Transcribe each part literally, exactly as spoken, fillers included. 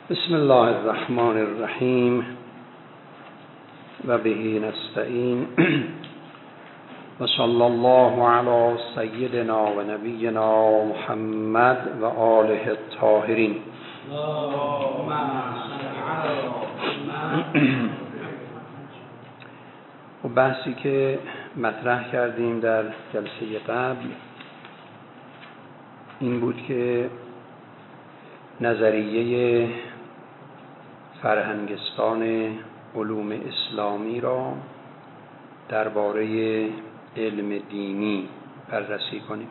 بسم الله الرحمن الرحیم و به نستعین و صلی الله علی سیدنا و نبینا محمد و آله الطاهرین. و بحثی که مطرح کردیم در جلسه قبل این بود که نظریه فرهنگستان علوم اسلامی را درباره علم دینی بررسی کنیم.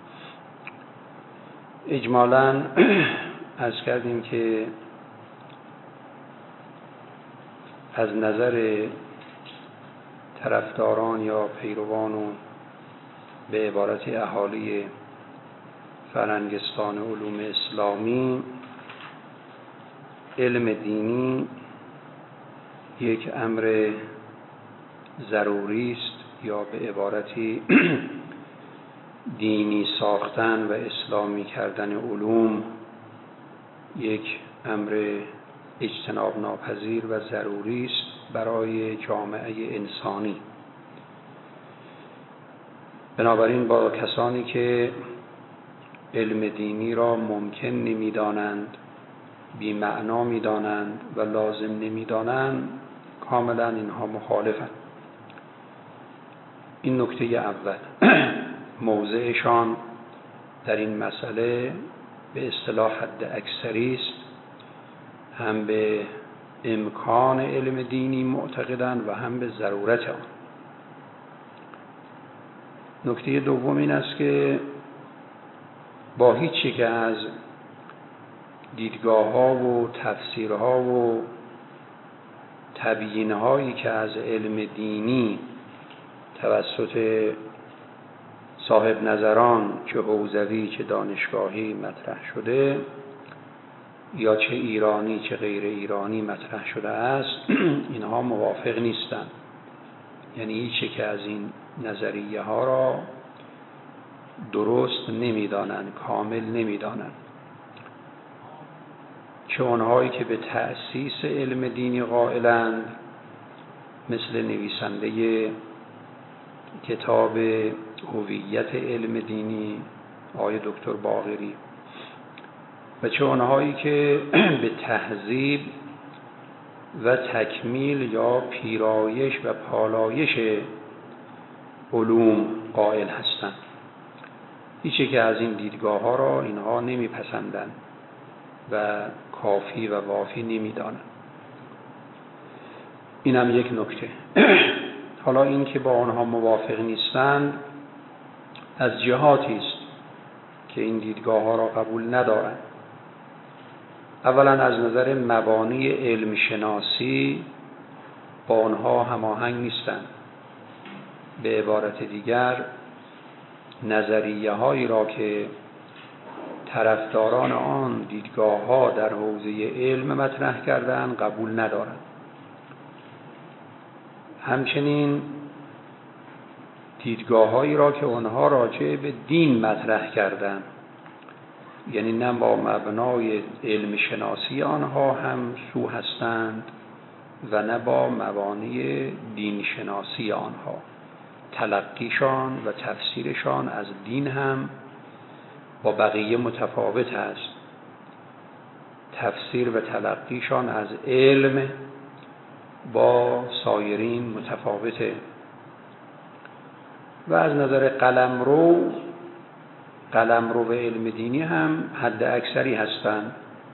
اجمالاً عرض کردیم که از نظر طرفداران یا پیروان و به عبارت اهالی فرهنگستان علوم اسلامی، علم دینی یک امر ضروری است یا به عبارتی دینی ساختن و اسلامی کردن علوم یک امر اجتناب ناپذیر و ضروری است برای جامعه انسانی. بنابراین با کسانی که علم دینی را ممکن نمی‌دانند، بی معنا می‌دانند و لازم نمی‌دانند، کاملا اینها مخالفند. این نکته اول. موضعشان در این مسئله به اصطلاح حد اکثری است، هم به امکان علم دینی معتقدند و هم به ضرورت آن. نکته دوم این است که با هیچی که از دیدگاه‌ها و تفسیرها و تبیین‌هایی که از علم دینی توسط صاحب نظران چه حوزوی چه دانشگاهی مطرح شده یا چه ایرانی چه غیر ایرانی مطرح شده است، اینها موافق نیستند. یعنی هیچی که از این نظریه ها را درست نمی‌دانند، کامل نمی‌دانند. چه آنهایی که به تأسیس علم دینی قائلند، مثل نویسنده کتاب هویت علم دینی آقای دکتر باقری، و چه آنهایی که به تهذیب و تکمیل یا پیرایش و پالایش علوم قائل هستند. هیچی که از این دیدگاه ها را اینها نمیپسندند و کافی و وافی نمیدانند. این هم یک نکته. حالا این که با آنها موافق نیستند از جهاتی است که این دیدگاه ها را قبول ندارند. اولا از نظر مبانی علم شناسی با آنها هماهنگ نیستند. به عبارت دیگر نظریه هایی را که طرفداران آن دیدگاه ها در حوزه علم مطرح کردند قبول ندارند. همچنین دیدگاه هایی را که آنها راجع به دین مطرح کردند، یعنی نه با مبنای علم شناسی آنها هم سو هستند و نه با مبانی دین شناسی آنها. تلقیشان و تفسیرشان از دین هم با بقیه متفاوت است. تفسیر و تلقیشان از علم با سایرین متفاوته. و از نظر قلمرو قلمرو و علم دینی هم حد اکثری هستند.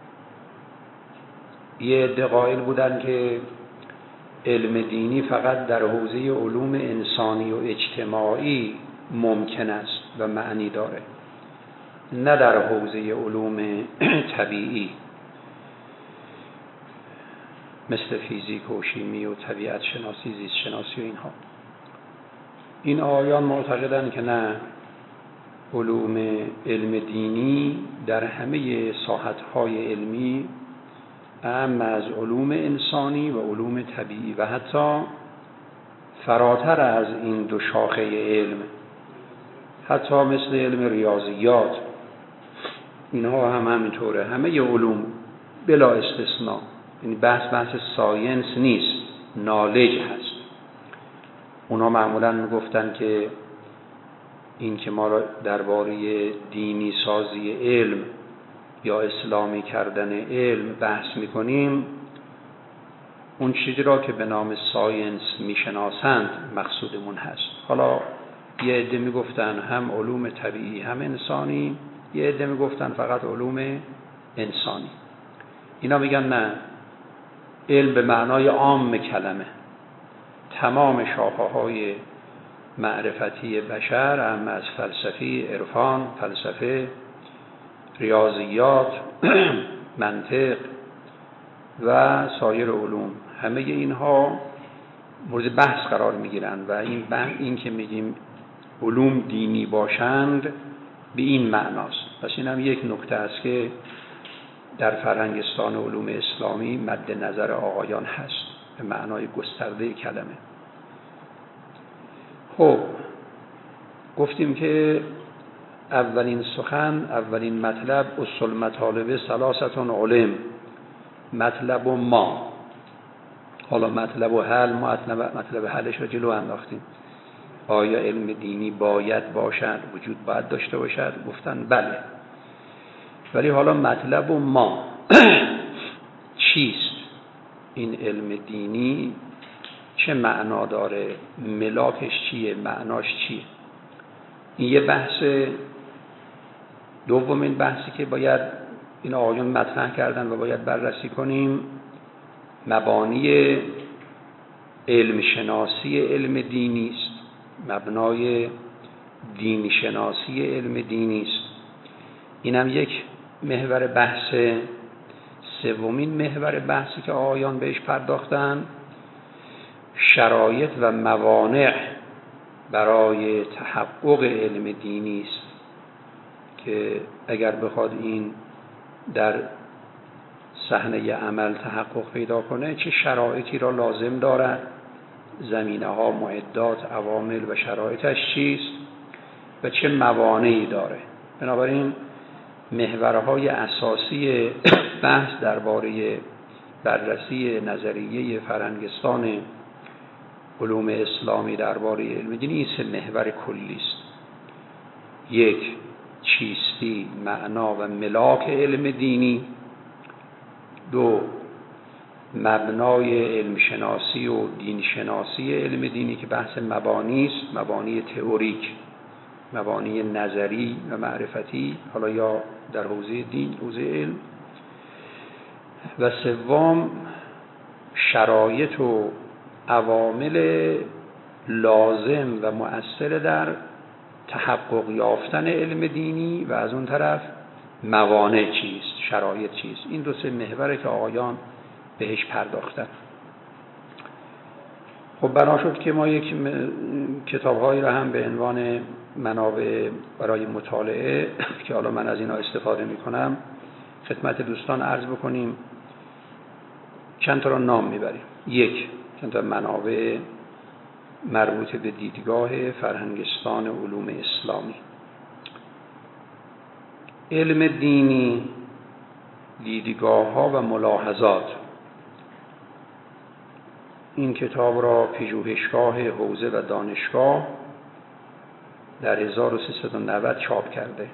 یه عده قائل بودن که علم دینی فقط در حوزه علوم انسانی و اجتماعی ممکن است و معنی داره، نه در حوزه علوم طبیعی مثل فیزیک و شیمی و طبیعت شناسی، زیست شناسی و اینها. این آیان معتقدند که نه، علوم علم دینی در همه ساحت‌های علمی اعم از علوم انسانی و علوم طبیعی و حتی فراتر از این دو شاخه علم، حتی مثل علم ریاضیات، اینها هم همینطوره. همه علوم بلا استثناء. یعنی بحث بحث ساینس نیست، نالج هست. اونا معمولا میگفتن که این که ما را درباره دینی سازی علم یا اسلامی کردن علم بحث میکنیم، اون چیزی را که به نام ساینس میشناسند مقصودمون هست. حالا یه عده میگفتن هم علوم طبیعی هم انسانی، یه عده میگفتن فقط علوم انسانی. اینا میگن نه، علم به معنای عام کلمه، تمام شاخه‌های معرفتی بشر، هم از فلسفی، عرفان، فلسفه، ریاضیات، منطق و سایر علوم، همه اینها مورد بحث قرار میگیرن و این این که میگیم علوم دینی باشند به این معناست. پس این هم یک نکته است که در فرهنگستان علوم اسلامی مد نظر آقایان هست به معنای گسترده کلمه. خب گفتیم که اولین سخن، اولین مطلب، اصل مطالب ثلاثتون علم، مطلب و ما. حالا مطلب و حل، ما مطلب, مطلب حلش رو جلو انداختیم. آیا علم دینی باید باشد، وجود باید داشته باشد؟ گفتن بله. ولی حالا مطلب و ما چیست؟ این علم دینی چه معنا داره؟ ملاکش چیه؟ معناش چیه؟ این یه بحث. دومین بحثی که باید این آقایان مطرح کردن و باید بررسی کنیم، مبانی علم شناسی علم دینی است. مبنای دین شناسی علم دینی است. اینم یک محور بحث. سومین محور بحثی که آقایان بهش پرداختن، شرایط و موانع برای تحقق علم دینی است که اگر بخواد این در صحنه عمل تحقق پیدا کنه چه شرایطی را لازم دارد، زمینه ها، معدات، عوامل و شرایطش چیست و چه موانعی داره. بنابراین محورهای اساسی بحث درباره بررسی نظریه فرهنگستان علوم اسلامی درباره علم دینی این سه محور کلی است. یک، چیستی، معنا و ملاک علم دینی. دو، مبنای علم شناسی و دین شناسی علم دینی که بحث مبانی است، مبانی تئوریک، مبانی نظری و معرفتی، حالا یا در حوزه دین، حوزه علم. و سوم، شرایط و عوامل لازم و مؤثر در تحقق یافتن علم دینی و از اون طرف موانع چیست، شرایط چیست. این دو سه محوره که آقایان بهش پرداختن. خب بنا شد که ما یک کتاب‌هایی را هم به عنوان منابع برای مطالعه که حالا من از اینا استفاده می‌کنم خدمت دوستان عرض بکنیم. چند تا را نام میبریم. یک، چند تا منابع مربوط به دیدگاه فرهنگستان علوم اسلامی. علم دینی، دیدگاه‌ها و ملاحظات. این کتاب را پژوهشگاه حوزه و دانشگاه در هزار و سیصد و نود چاپ کرده.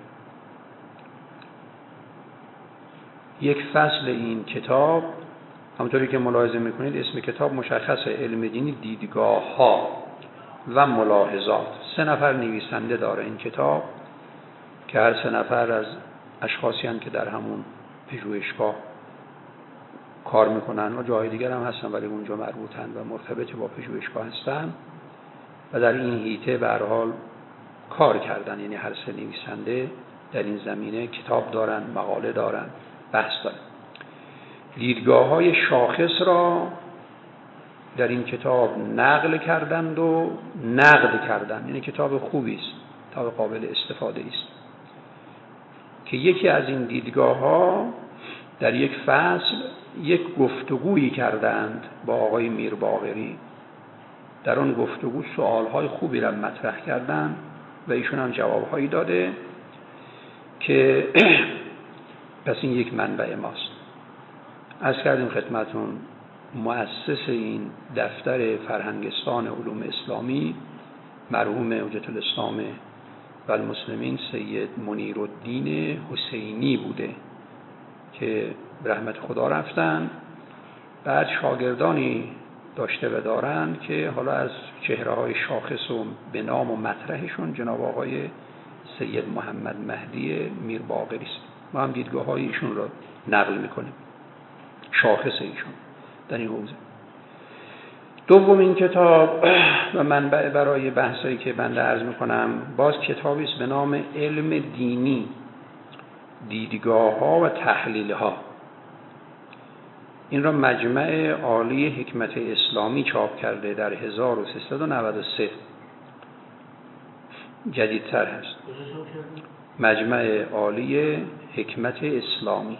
یک فصل این کتاب، همونطوری که ملاحظه میکنید اسم کتاب مشخصه، علم دینی، دیدگاه‌ها و ملاحظات. سه نفر نویسنده داره این کتاب که هر سه نفر از اشخاصی هستند که در همون پژوهشگاه کار میکنن و جای دیگر هم هستن ولی اونجا مربوطن و مرتبط با پژوهشگاه هستن و در این حیطه به هر حال کار کردن. یعنی هر سه نویسنده در این زمینه کتاب دارن، مقاله دارن، بحث دارن. دیدگاه‌های شاخص را در این کتاب نقل کردند و نقد کردند. یعنی کتاب خوبی است، کتاب قابل استفاده است که یکی از این دیدگاه‌ها در یک فصل یک گفتگویی کردند با آقای میرباقری. در آن گفتگو سوال‌های خوبی را مطرح کردند و ایشون هم جواب‌هایی داده که پس این یک منبع ماست. عرض کردیم خدمتون مؤسس این دفتر فرهنگستان علوم اسلامی مرحوم حجت الاسلام و المسلمین سید منیرالدین حسینی بوده که به رحمت خدا رفتن. بعد شاگردانی داشته و دارن که حالا از چهره های شاخص و به نام و مطرحشون جناب آقای سید محمد مهدی میرباقری است. ما هم دیدگاه های ایشون رو نقل میکنیم، شاخص ایشون در این حوزه. دومین کتاب و منبع برای بحثایی که بنده عرض میکنم باز کتابی است به نام علم دینی، دیدگاه ها و تحلیل ها. این را مجمع عالی حکمت اسلامی چاپ کرده در هزار و سیصد و نود و سه، جدیدتر هست. مجمع عالی حکمت اسلامی.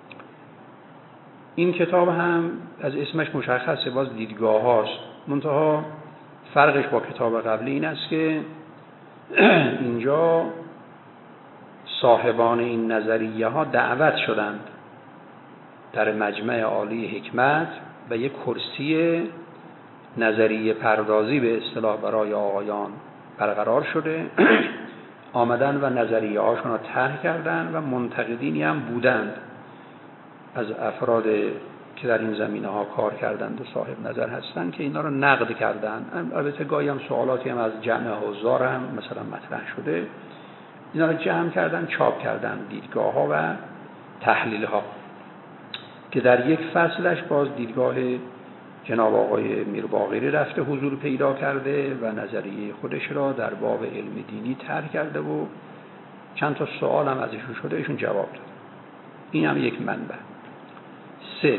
این کتاب هم از اسمش مشخصه، باز دیدگاه هاست، منتها فرقش با کتاب قبلی این است که اینجا صاحبان این نظریه ها دعوت شدند در مجمع عالی حکمت و یک کرسی نظریه پردازی به اصطلاح برای آقایان برقرار شده آمدن و نظریه هاشون را طرح کردن و منتقدینی هم بودند از افراد که در این زمینه ها کار کردند و صاحب نظر هستند که اینا رو نقد کردند. البته گاهی هم سوالاتی هم از جمع حضار هم مثلا مطرح شده، اینا رو جمع کردن چاپ کردن، دیدگاه ها و تحلیل ها، که در یک فصلش باز دیدگاه جناب آقای میرباقری رفته حضور پیدا کرده و نظریه خودش را در باب علم دینی طرح کرده و چند تا سوال هم ازشون شده ایشون جواب داد. این هم یک منبع. سه،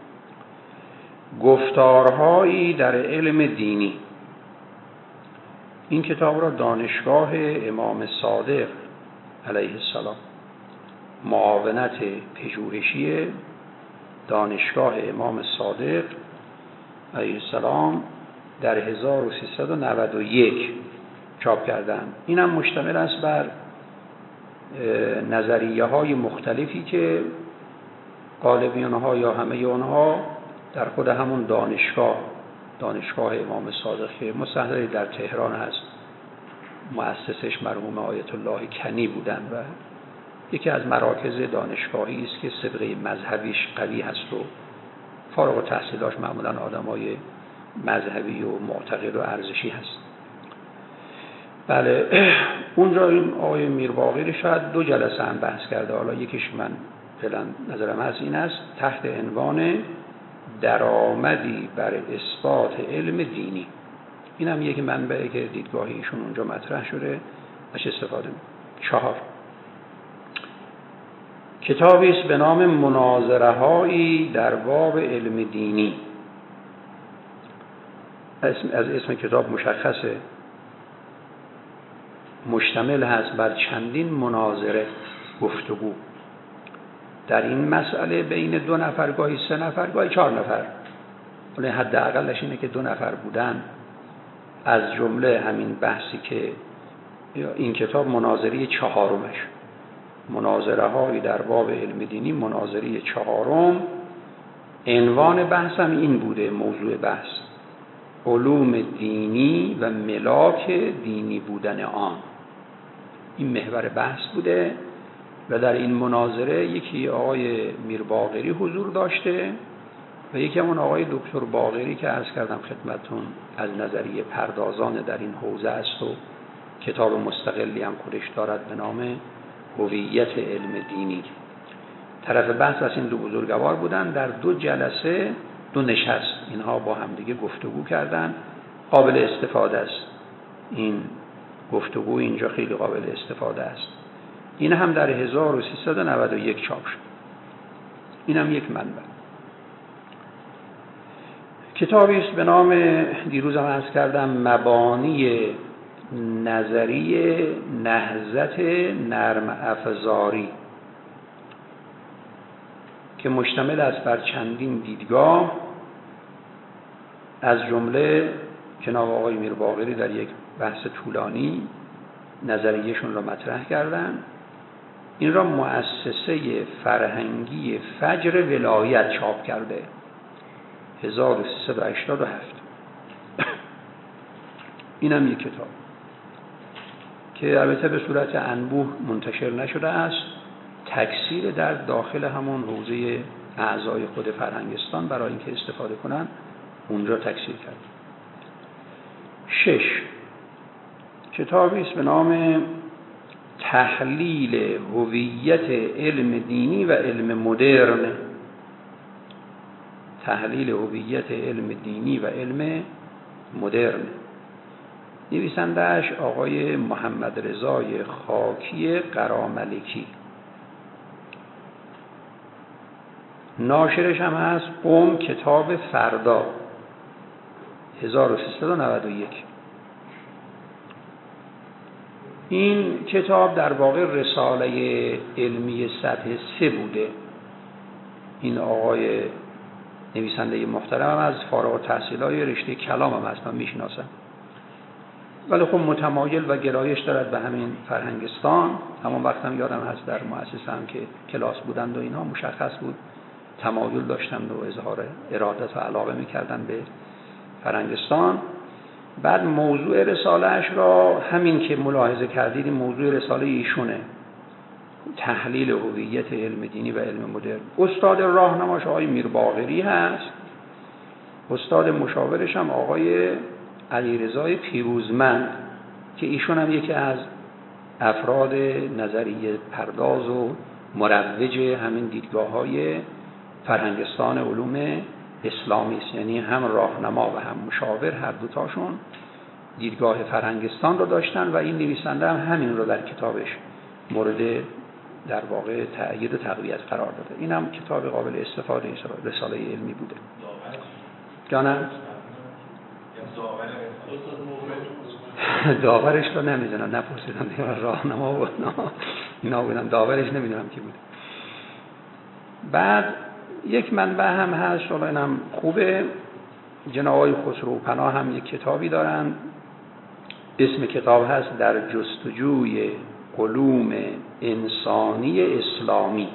گفتارهایی در علم دینی. این کتاب را دانشگاه امام صادق علیه السلام، معاونت پژوهشی دانشگاه امام صادق علیه السلام در هزار و سیصد و نود و یک چاپ کردن. این هم مشتمل است بر نظریه های مختلفی که غالبی اونها یا همه اونها در خود همون دانشگاه دانشگاه امام صادق که مستحضر در تهران هست، مؤسسش مرحوم آیت الله کنی بودن و یکی از مراکز دانشگاهی است که سابقه مذهبیش قوی هست و فارغ التحصیلاش معمولا آدمای مذهبی و معتقد و ارزشی هست. بله، اونجا این آقای میرباقری شاید دو جلسه هم بحث کرده، حالا یکیش من فعلا نظرم از این است تحت عنوان درآمدی بر اثبات علم دینی. این هم یک منبعی که دیدگاهی ایشون اونجا مطرح شده ازش استفاده می. چهار، کتابی است به نام مناظره هایی در باب علم دینی. از اسم کتاب مشخصه، مشتمل هست بر چندین مناظره، گفتگو در این مسئله بین دو نفر، گاهی سه نفر، گاهی چهار نفر، ولی حداقلش اینه که دو نفر بودن. از جمله همین بحثی که این کتاب مناظره چهارمش، مناظره هایی در باب علم دینی، مناظره چهارم. عنوان بحث هم این بوده، موضوع بحث علوم دینی و ملاک دینی بودن آن. این محور بحث بوده و در این مناظره یکی آقای میرباقری حضور داشته و یکی همون آقای دکتر باقری که عرض کردم خدمتون از نظریه پردازان در این حوزه است و کتاب مستقلی هم خودش دارد به نام هویت علم دینی. طرف بحث از این دو بزرگوار بودن. در دو جلسه، دو نشست، اینها با هم دیگه گفتگو کردن. قابل استفاده است این گفتگو، اینجا خیلی قابل استفاده است. این هم در هزار و سیصد و نود و یک چاپ شد. این هم یک منبع. کتابی است به نام، دیروز هم عرض کردم، مبانی نظریه نهضت نرم افزاری که مشتمل است بر چندین دیدگاه. از جمله جناب آقای میرباقری در یک بحث طولانی نظریهشون را مطرح کردن این را مؤسسه فرهنگی فجر ولایت چاپ کرده هزار و سیصد و هشتاد و هفت. اینم یک کتاب که البته به صورت انبوه منتشر نشده است، تکثیر در داخل همون حوزه اعضای خود فرهنگستان برای اینکه استفاده کنن اونجا تکثیر کرد. شش، کتابی است به نام تحلیل هویت علم دینی و علم مدرن. تحلیل هویت علم دینی و علم مدرن. نویسنده‌اش آقای محمد رضای خاکی قراملکی. ناشرش هم هست قم کتاب فردا هزار و سیصد و نود و یک. این کتاب در واقع رساله علمی سطح سه بوده. این آقای نویسنده محترم هم از فارغ التحصیلای رشته کلام هم هست، من میشناسم، ولی خب متمایل و گرایش دارد به همین فرهنگستان. همون وقت هم یادم هست در مؤسسه هم که کلاس بودند و اینها مشخص بود تمایل داشتند و اظهار ارادت و علاقه میکردن به فرهنگستان. بعد موضوع رسالهش را همین که ملاحظه کردید، موضوع رساله ایشونه، تحلیل هویت علم دینی و علم مدرن. استاد راهنماش آقای میرباقری هست، استاد مشاورش هم آقای علیرضای پیروزمند که ایشون هم یکی از افراد نظریه پرداز و مروج همین دیدگاه‌های فرهنگستان علوم اسلامی است. یعنی هم راهنما و هم مشاور، هر دوتاشون دیدگاه فرهنگستان رو داشتن و این نویسنده هم همین رو در کتابش مورد در واقع تأیید و تقویت قرار داده. این هم کتاب قابل استفاده است، رساله علمی بوده. جانم داورش رو نمیدونم، نپرسیدم، دیگه راهنما بود اینا بودن، داورش نمیدونم کی بود. بعد یک منبع هم هست، حالا اینم خوبه، جناب آقای خسرو پناه هم یک کتابی دارن، اسم کتاب هست در جستجوی علوم انسانی اسلامی.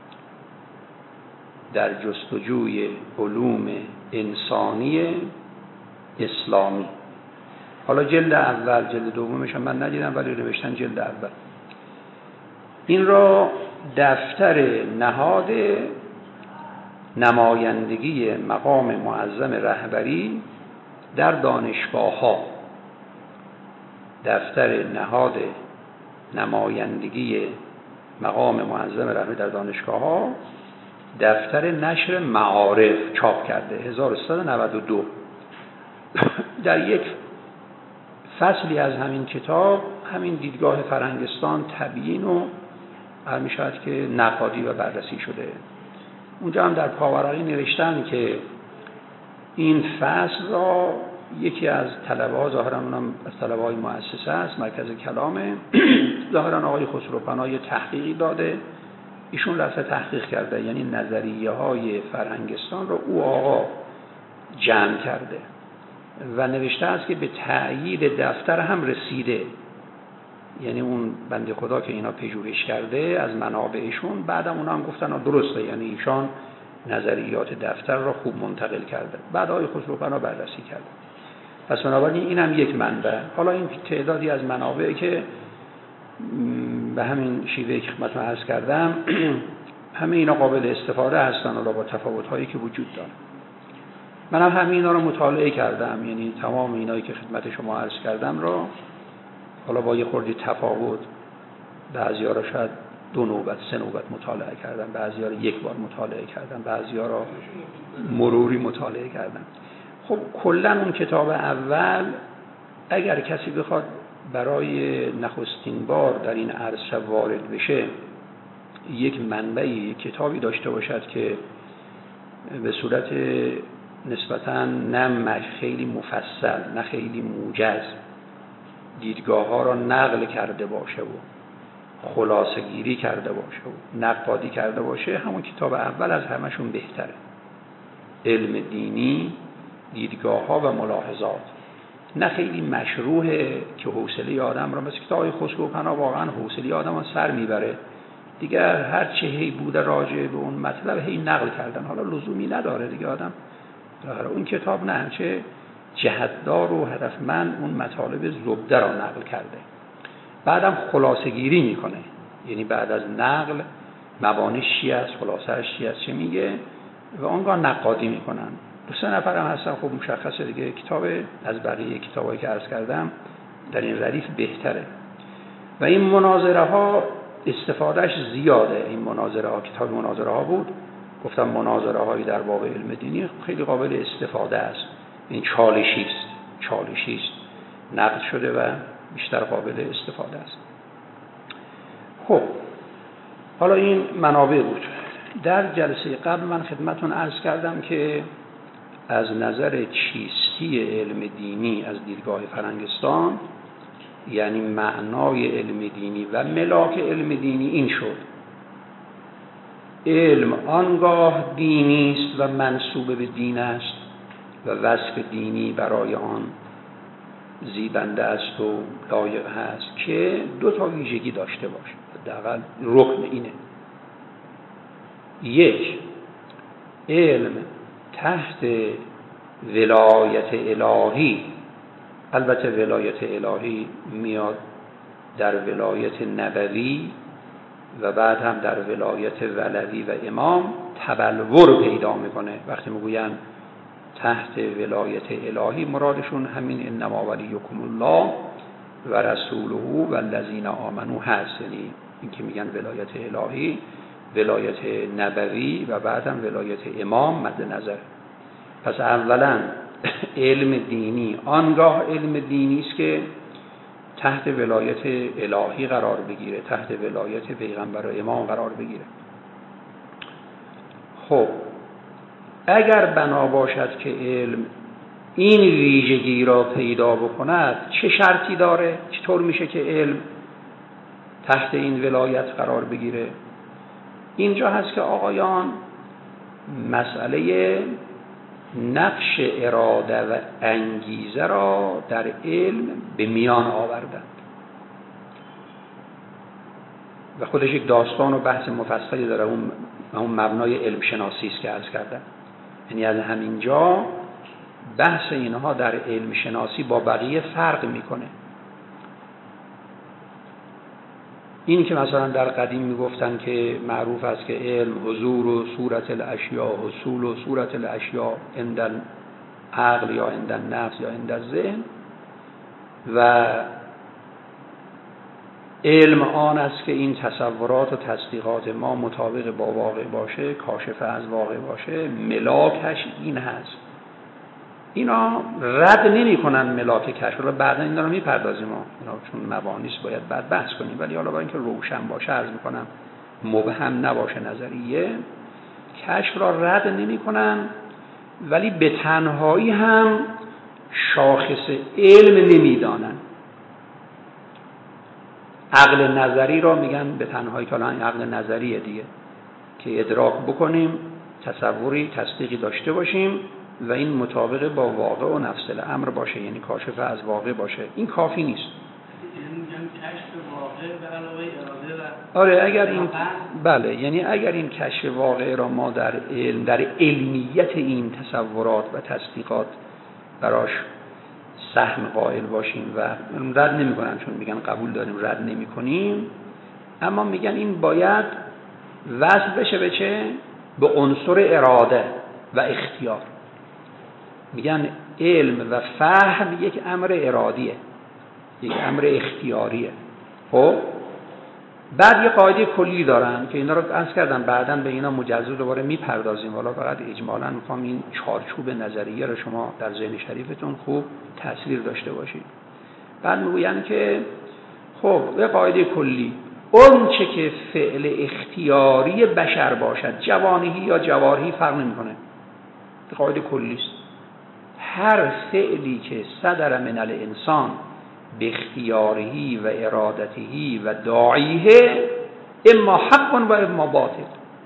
در جستجوی علوم انسانی اسلامی. حالا جلد اول، جلد دومش هم من ندیدم ولی نوشتن جلد اول. این را دفتر نهاد نمایندگی مقام معظم رهبری در دانشگاه ها، دفتر نهاد نمایندگی مقام معظم رهبری در دانشگاه ها، دفتر نشر معارف چاپ کرده هزار و سیصد و نود و دو. در یک فصلی از همین کتاب همین دیدگاه فرهنگستان تبیین و هر میشود که نقادی و بررسی شده. اونجا هم در پاورقی نوشتن که این فصل را یکی از طلبه ها، ظاهرا اونم از طلبه های مؤسسه است، مرکز کلامه، ظاهرا آقای خسرو پناه تحقیقی داده، ایشون رفته تحقیق کرده، یعنی نظریه های فرهنگستان رو او آقا جمع کرده و نوشته است که به تأیید دفتر هم رسیده. یعنی اون بنده خدا که اینا پژوهش کرده از منابعشون، بعدم اونا هم گفتن درسته، یعنی ایشان نظریات دفتر را خوب منتقل کرده. بعد آقای خسرو پناه بررسی کرده. پس بنابراین این هم یک منبع. حالا این تعدادی از منابعی که به همین شیوه که خدمتتون عرض کردم همه اینا قابل استفاده هستن، حالا با تفاوت‌هایی که وجود داره. من هم همه اینا رو مطالعه کردم، یعنی تمام اینایی که خدمت شما عرض کردم رو، حالا با یه خورده تفاوت، بعضی‌ها رو شاید دو نوبت سه نوبت مطالعه کردم، بعضی‌ها رو یک بار مطالعه کردم، بعضی‌ها رو مروری مطالعه کردم. خب کلاً اون کتاب اول اگر کسی بخواد برای نخستین بار در این عرصه وارد بشه، یک منبعی، یک کتابی داشته باشد که به صورت نسبتاً نه خیلی مفصل نه خیلی موجز دیدگاه ها را نقل کرده باشه و خلاصه گیری کرده باشه و نقادی کرده باشه، همون کتاب اول از همشون بهتره. علم دینی، دیدگاه ها و ملاحظات. نه خیلی مشروحه که حوصله آدم را، مثل کتاب خسرو پناه واقعا حوصله آدم را سر میبره دیگر هر چه هی بوده راجع به اون مطلب هی نقل کردن. حالا لزومی نداره دیگه، آدم داره اون کتاب نه چه جهتدار و هدفمند اون مطالب زبده را نقل کرده، بعدم خلاصه گیری میکنه، یعنی بعد از نقل مبانیش چی است، خلاصه‌اش چی است، چه میگه و آنگاه نقادی میکنن. دو سه نفر هم هستن، خب مشخصه دیگه کتاب از بقیه کتابایی که عرض کردم در این ردیف بهتره. و این مناظره ها استفادهش زیاده. این مناظره ها کتاب مناظره ها بود، گفتم مناظره هایی در باب علم دینی خیلی قابل استفاده است. این چالشی است، چالشی است نقد شده و بیشتر قابل استفاده است. خب حالا این منابع بود. در جلسه قبل من خدمتون عرض کردم که از نظر چیستی علم دینی از دیدگاه فرنگستان، یعنی معنای علم دینی و ملاک علم دینی این شد: علم آنگاه دینی است و منسوب به دین است و وصف دینی برای آن زیبنده است و لایق هست که دو تا ویژگی داشته باشه. حداقل رکن اینه: یک، علم تحت ولایت الهی، البته ولایت الهی میاد در ولایت نبوی و بعد هم در ولایت ولوی و امام تبلور پیدا میکنه. وقتی میگوین تحت ولایت الهی مرادشون همین انما ولیکم الله و رسوله و الذین آمنوا هست، یعنی این که میگن ولایت الهی ولایت نبوی و بعد هم ولایت امام مد نظر. پس اولا علم دینی آنگاه علم دینی است که تحت ولایت الهی قرار بگیره، تحت ولایت پیغمبر و امام قرار بگیره. خب اگر بنا باشد که علم این ویژگی را پیدا بکند، چه شرطی داره؟ چطور میشه که علم تحت این ولایت قرار بگیره؟ اینجا هست که آقایان مسئله نقش اراده و انگیزه را در علم به میان آوردند و خودش یک داستان و بحث مفصلی داره. اون اون مبنای علم شناسی است که عرض کردم. یعنی از همینجا بحث اینها در علم شناسی با بقیه فرق میکنه. این که مثلا در قدیم میگفتن که معروف است که علم حضور و صورت الاشیاء، حصول و صورت الاشیاء عند العقل یا عند النفس یا عند الذهن، و علم آن است که این تصورات و تصدیقات ما مطابق با واقع باشه، کاشف از واقع باشه، ملاکش این هست. اینا رد نمی کنن ملاک کشف رو، بعدا اینا رو میپردازیم ما اینا چون مبانی است باید بعد بحث کنیم، ولی حالا با اینکه روشن باشه عرض میکنم، مبهم نباشه نظریه، کشف را رد نمی کنن ولی به تنهایی هم شاخص علم نمیدانن. عقل نظری را میگن به تنهایی، که الان عقل نظریه دیگه، که ادراک بکنیم، تصوری تصدیقی داشته باشیم و این مطابق با واقع و نفس الامر باشه، یعنی کاشف از واقع باشه. این کافی نیست. آره اگر این بله یعنی اگر این کشف واقع را ما در علم در علمیت این تصورات و تصدیقات براش سهم قائل باشیم و رد نمی کنن، چون میگن قبول داریم رد نمی کنیم، اما میگن این باید وصل بشه به چه؟ به عنصر اراده و اختیار. میگن علم و فهم یک امر ارادیه، یک امر اختیاریه. خب بعد یه قاعده کلی دارن که اینا رو عرض کردم، بعداً به اینا مجزا دوباره میپردازیم، حالا فقط اجمالاً میخوام این چارچوب نظریه رو شما در ذهن شریفتون خوب تصویر داشته باشید. بعد میگوین که خب یه قاعده کلی، اون چه که فعل اختیاری بشر باشد، جوانهی یا جوارحی فرق نمیکنه، قاعده کلی است. هر فعلی که صدر من الانسان به اختیارهی و ارادتهی و داعیه اما حق و اما باطل.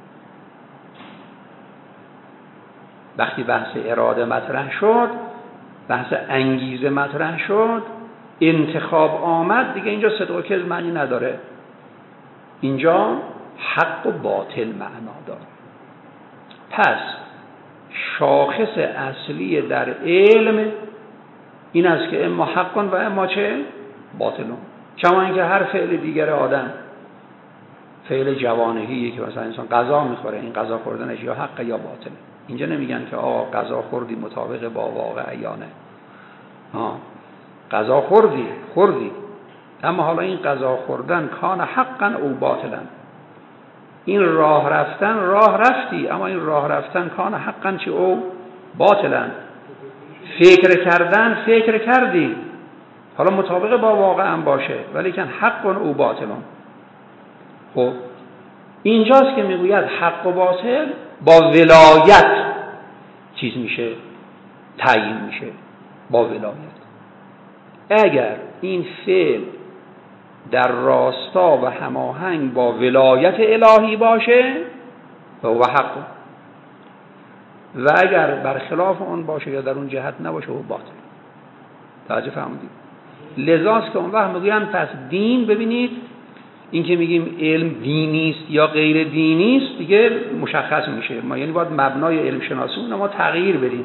وقتی بحث اراده مطرح شد، بحث انگیزه مطرح شد، انتخاب آمد، دیگه اینجا صدق و کذب معنی نداره. اینجا حق و باطل معنا داره. پس شاخص اصلی در علم این است که اما حقا و اما چه؟ باطلون. کما اینکه هر فعل دیگر آدم، فعل جوانهی که مثلا انسان غذا میخوره، این غذا خوردنش یا حق یا باطله. اینجا نمیگن که آقا غذا خوردی مطابق با واقع یا نه. ها غذا خوردی خوردی اما حالا این غذا خوردن کان حقا او باطلا، این راه رفتن راه رفتی اما این راه رفتن کان حقا چه او باطلا. فکر کردن فکر کردی حالا مطابق با واقع هم باشه ولی کن حقا او باطلا. خب اینجاست که میگوید حق و باطل با ولایت چیز میشه، تعیین میشه با ولایت. اگر این فعل در راستا و هماهنگ با ولایت الهی باشه و حق، و اگر برخلاف اون باشه یا در اون جهت نباشه و باطل. توجه فرمودید؟ لذاست که اون وقت میگن پس دین، ببینید این که میگیم علم دینی است یا غیر دینی است دیگه مشخص میشه. ما یعنی باید مبنای علم شناسی اون ما تغییر بدیم.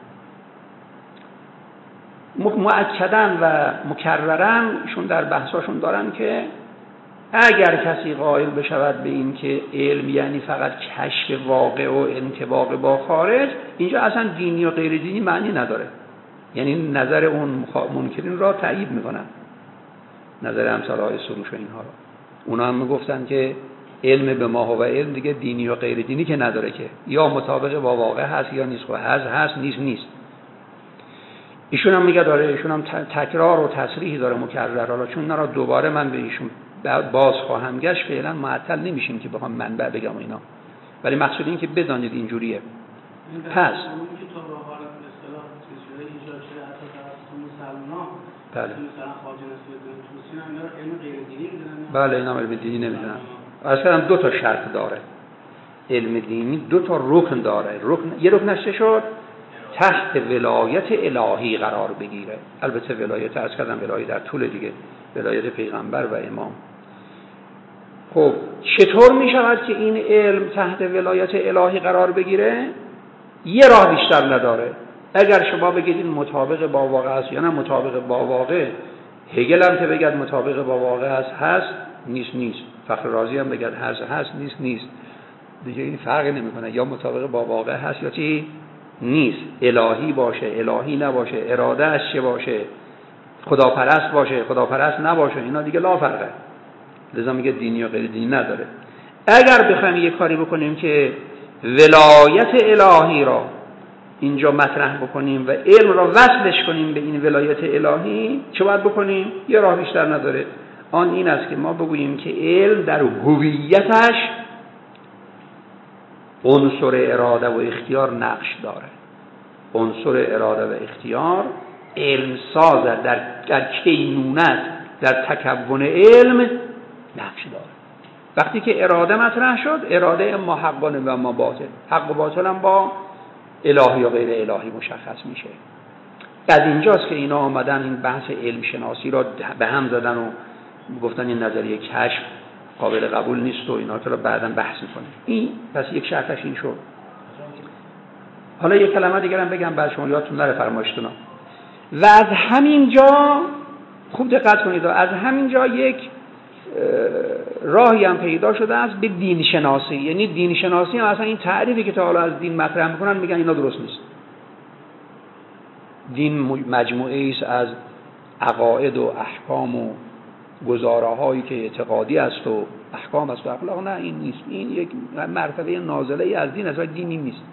مؤکداً و مکرراً شون در بحثاشون دارن که اگر کسی قائل بشود به این که علم یعنی فقط کشف واقع و انطباق با خارج، اینجا اصلا دینی و غیر دینی معنی نداره. یعنی نظر اون منکرین را تایید میکنن، نظر امثال های سروش و اینها را. اونا هم میگفتن که علم به ما و علم دیگه دینی و غیر دینی که نداره، که یا مطابق با واقع هست یا نیست، و هست هست نیست نیست. ایشون هم میگه داره، ایشون هم تکرار و تصریح داره مکرر. حالا چون اینا را دوباره من به ایشون باز خواهم گشت، فعلا معطل نمیشیم که بخوام منبع بگم اینا، ولی مقصود این که بدانید اینجوریه. پس بله بله اینا علم دینی نمیدونن. اصلا دو تا شرط داره علم دینی، دو تا رکن داره. رکن یه رکنش شد تحت ولایت الهی قرار بگیره. البته ولایت از کردم ولایت در طول دیگه، ولایت پیغمبر و امام. خب چطور می شود که این علم تحت ولایت الهی قرار بگیره؟ یه راه بیشتر نداره. اگر شما بگید این مطابق با واقع است یا نه مطابق با واقع، هگل هم که بگید مطابق با واقع است هست نیست نیست، فخر رازی هم بگید هست هست نیست نیست، دیگه این فرقی نمیکنه، یا مطابق با واقع هست یا چی نیست. الهی باشه الهی نباشه، اراده اش چه باشه، خداپرست باشه خداپرست نباشه، اینا دیگه لا فرقه. لذا میگه دینی و غیر دینی نداره. اگر بخوایم یه کاری بکنیم که ولایت الهی را اینجا مطرح بکنیم و علم را وصلش کنیم به این ولایت الهی، چه باید بکنیم؟ یه راه بیشتر نداره. آن این است که ما بگوییم که علم در هویتش عنصر اراده و اختیار نقش داره. عنصر اراده و اختیار علم ساز در در کینونت، در تکون علم نقش داره. وقتی که اراده مطرح شد، اراده اما حقانه و اما باطل، حق و باطل هم با الهی و غیر الهی مشخص میشه. از اینجاست که اینا آمدن این بحث علم شناسی را به هم زدن و گفتن این نظریه کشف قابل قبول نیست و اینا رو بعداً بحث میکنه. این پس یک شرطش این شد. حالا یک کلمه دیگر هم بگم بعد شما یادتون نره فرمایشتون. و از همین جا خوب دقت کنید، از همین جا یک راهی هم پیدا شده است به دین شناسی. یعنی دین شناسی هم اصلا این تعریفی که تا حالا از دین مطرح میکنن میگن اینا درست نیست. دین مجموعه است از عقاید و احکام و گزاره‌هایی که اعتقادی است و احکام است و اخلاق. نه این نیست، این یک مرتبه نازله از دین است و دینی نیست.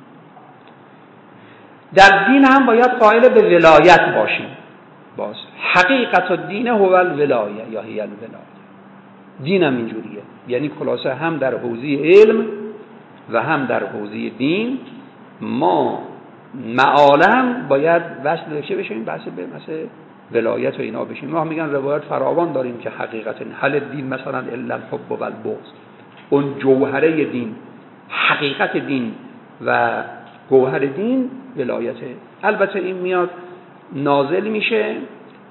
در دین هم باید قائل به ولایت باشیم. باز حقیقت الدین هو الولایه یا هی الولایه. دین هم اینجوریه، یعنی خلاصه هم در حوزه علم و هم در حوزه دین ما معالم باید وصل بشه بشیم بحث به مثل ولایت و اینا بشیم. ما میگن روایت فراوان داریم که حقیقت حل دین مثلا الا الحب و البغض، اون جوهره دین، حقیقت دین و گوهر دین ولایته. البته این میاد نازل میشه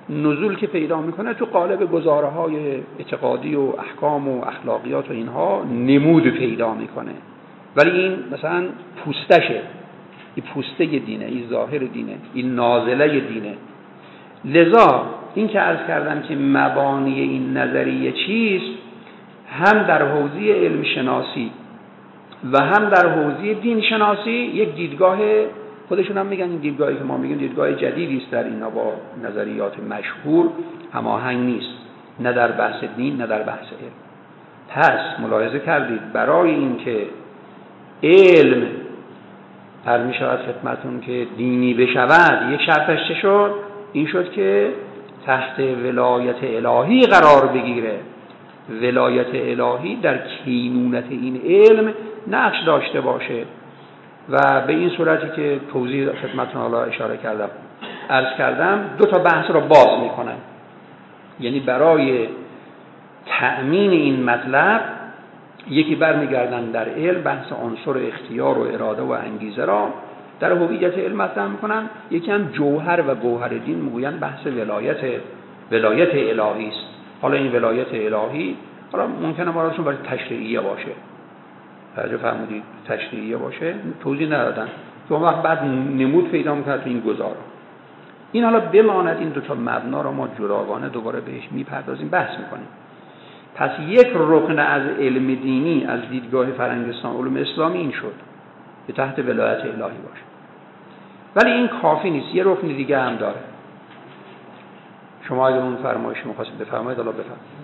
نزول که پیدا میکنه تو قالب گزاره‌های اعتقادی و احکام و اخلاقیات و اینها نمود پیدا میکنه، ولی این مثلا پوستشه، این پوسته دینه، این ظاهر دینه، این نازله دینه. لذا این که عرض کردم که مبانی این نظریه چیست، هم در حوزه علم شناسی و هم در حوزه دین شناسی یک دیدگاه، خودشون هم میگن این دیدگاهی که ما میگیم دیدگاه جدیدی است، در اینا با نظریات مشهور هماهنگ نیست، نه در بحث دین نه در بحث علم. پس ملاحظه کردید برای این که علم هر می شود خدمتون که دینی بشود، یک شرطش چه شد؟ این شد که تحت ولایت الهی قرار بگیره. ولایت الهی در کینونت این علم نقش داشته باشه و به این صورتی که توضیح خدمتون حالا اشاره کردم عرض کردم دو تا بحث رو باز میکنن. یعنی برای تأمین این مطلب یکی برمیگردن در علم بحث عنصر اختیار و اراده و انگیزه را در هویت علم مطرح میکنن، یکی هم جوهر و گوهر دین میگوین بحث ولایت ولایت الهی است. حالا این ولایت الهی حالا ممکنه براشون برای تشریعیه باشه، توجه فرمودید، تشریعیه باشه، توضیح ندادن تو وقت بعد نمود پیدا میکنه تو این گزارا. این حالا بماند، این دو تا مبنا رو ما جداگانه دوباره بهش میپردازیم، بحث میکنیم. پس یک رکن از علم دینی از دیدگاه فرنگستان علوم اسلامی این شد که تحت ولایت الهی باشه، ولی این کافی نیست، یه رکن دیگه هم داره. شما اگه اون فرمایش می‌خواستید بفرمایید، حالا بفرمایید.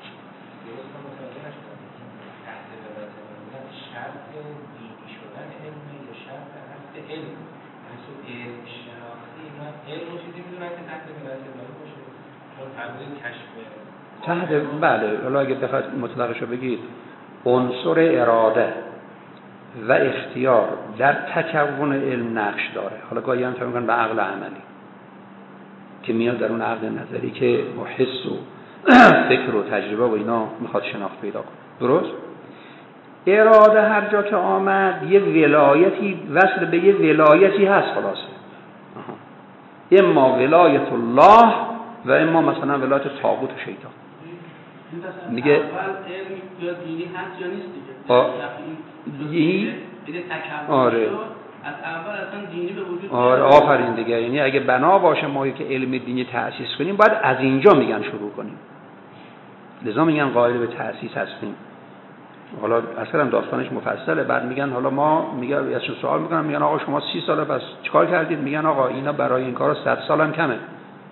تحت بله، حالا اگه بخواید مطلقش رو بگید، عنصر اراده و اختیار در تکون علم نقش داره. حالا گاهی هم میگن به عقل عملی که میاد در اون عقل نظری که با حس و فکر و تجربه و اینا میخواد شناخت پیدا کنه. درست؟ اراده هر جا که آمد یه ولایتی وصل به یه ولایتی هست خلاصه. آها. اما ولایت الله و اما مثلا ولایت طاغوت و شیطان. میگه اول علم یا دینی هست یا نیست دیگه. دینی آره. از اول اصلا دینی به وجود آره آفرین دیگه. یعنی اگه بنا باشه ما که علم دینی تأسیس کنیم باید از اینجا میگن شروع کنیم. لذا میگن قائل به تأسیس هستیم. حالا اصلا داستانش مفصله. بعد میگن حالا ما میگه از سوال میکنن، میگن آقا شما سی ساله پس چیکار کردید؟ میگن آقا اینا برای این کارا صد سال هم کمه.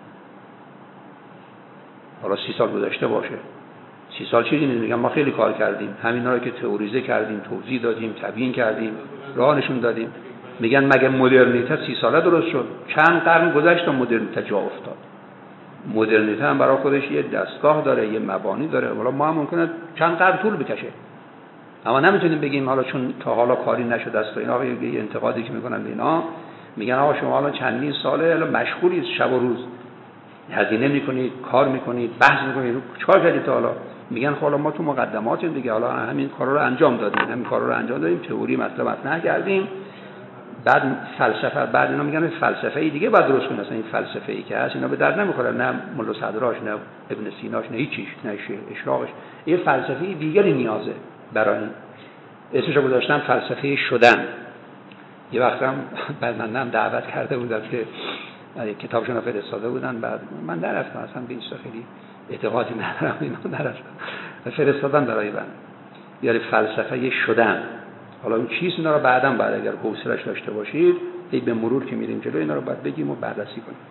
حالا سی سال گذشته باشه، سی سال چیزی نیست. میگن ما خیلی کار کردیم، همینا رو که تئوریزه کردیم، توضیح دادیم، تبیین کردیم، راه نشون دادیم. میگن مگه مدرنیته سی ساله درست شد؟ چند قرن گذشت تا مدرنیته جا افتاد. مدرنیته هم برای خودش یه دستگاه داره، یه مبانی داره. حالا ما هم ممکنه چند قرن طول بکشه، اما نمیتونیم بگیم حالا چون تا حالا کاری نشده است. اینا یه انتقادی که میکنن به اینا، میگن آقا شما الان چندین ساله الان مشغولید، شب و روز هزینه میکنید، کار میکنید، بحث میکنید، چیکار کردید تا حالا؟ میگن خب ما تو مقدماتیم دیگه، حالا همین کارا رو انجام دادیم، همین کارا رو انجام دادیم، تئوری مطلب مطرح کردیم، بعد فلسفه، بعد اینا میگن فلسفه ای دیگه بعد درست کنید. اصلا این فلسفه ای که هست اینا به درد نمیخوره، نه ملا صدراش، نه ابن سیناش، نه هیچیش، نه اشراقش. یه فلسفه دیگری نیازه برای این. اسمش رو گذاشتم فلسفه شدن. یه وقت هم بعد من دعوت کرده بودم که کتابشون رو فرستاده بودن، بعد من نرفتم، اصلا به این خیلی اعتقادی ندارم، اینا نرفتم، فرستادن برای من بیاره فلسفه شدن. حالا اون چیز اینا رو بعداً بعد اگر حوصله‌اش داشته باشید ای به مرور که میریم جلو اینا رو بعد بگیم و بررسی کنیم.